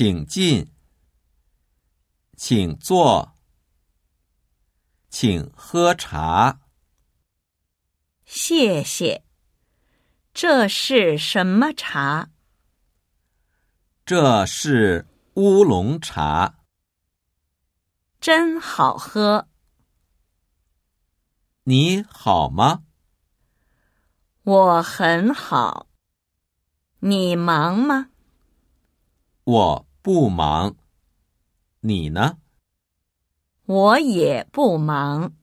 请进，请坐，请喝茶。 谢谢。这是什么茶？ 这是乌龙茶。 真好喝。 你好吗？ 我很好。你忙吗？ 我不忙。你呢？ 我也不忙。